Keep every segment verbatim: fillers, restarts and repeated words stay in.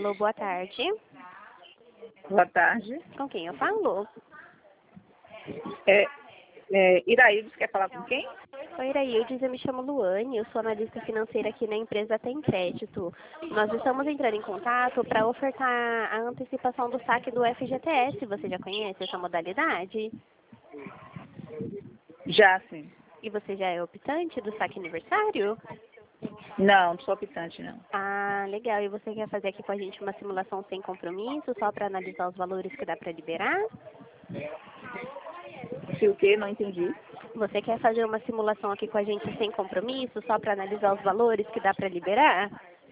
Alô, boa tarde. Boa tarde. Com quem eu falo? É, é, Iraíldes, quer falar com quem? Oi, Iraildes, eu me chamo Luane, eu sou analista financeira aqui na empresa Tem Crédito. Nós estamos entrando em contato para ofertar a antecipação do saque do F G T S. Você já conhece essa modalidade? Já, sim. E você já é optante do saque aniversário? Não, não sou optante, não. Ah, legal. E você quer fazer aqui com a gente uma simulação sem compromisso, só para analisar os valores que dá para liberar? Se o quê? Não entendi. Você quer fazer uma simulação aqui com a gente sem compromisso, só para analisar os valores que dá para liberar?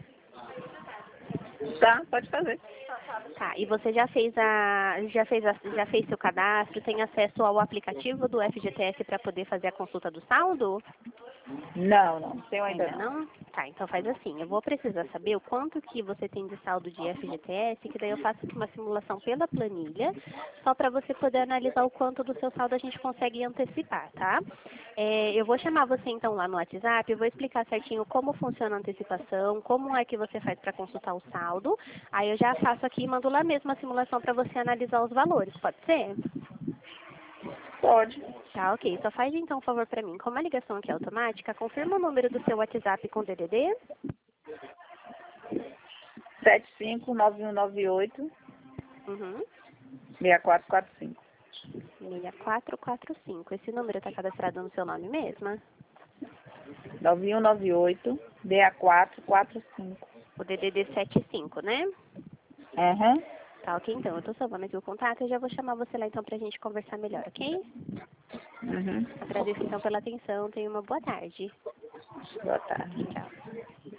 Tá, pode fazer. Tá, e você já fez a já fez a, já fez seu cadastro, tem acesso ao aplicativo do F G T S para poder fazer a consulta do saldo? Não, não, tenho ainda, Ainda não. não? Tá, então faz assim, eu vou precisar saber o quanto que você tem de saldo de F G T S, que daí eu faço aqui uma simulação pela planilha, só para você poder analisar o quanto do seu saldo a gente consegue antecipar, tá? É, eu vou chamar você então lá no WhatsApp, eu vou explicar certinho como funciona a antecipação, como é que você faz para consultar o saldo, aí eu já faço aqui e mando lá mesmo a simulação para você analisar os valores, pode ser? Pode. Tá, ok. Só faz então um favor pra mim. Como a ligação aqui é automática, confirma o número do seu WhatsApp com D D D. sete cinco nove um nove oito Uhum. seis quatro quatro cinco. seis quatro quatro cinco. Esse número está cadastrado no seu nome mesmo? nove um nove oito seis quatro quatro cinco. O D D D setenta e cinco, né? Aham. Tá, ok. Então, eu tô salvando aqui o contato e já vou chamar você lá então pra gente conversar melhor, ok? Uhum. Agradeço então pela atenção. Tenha uma boa tarde. Boa tarde. Tchau.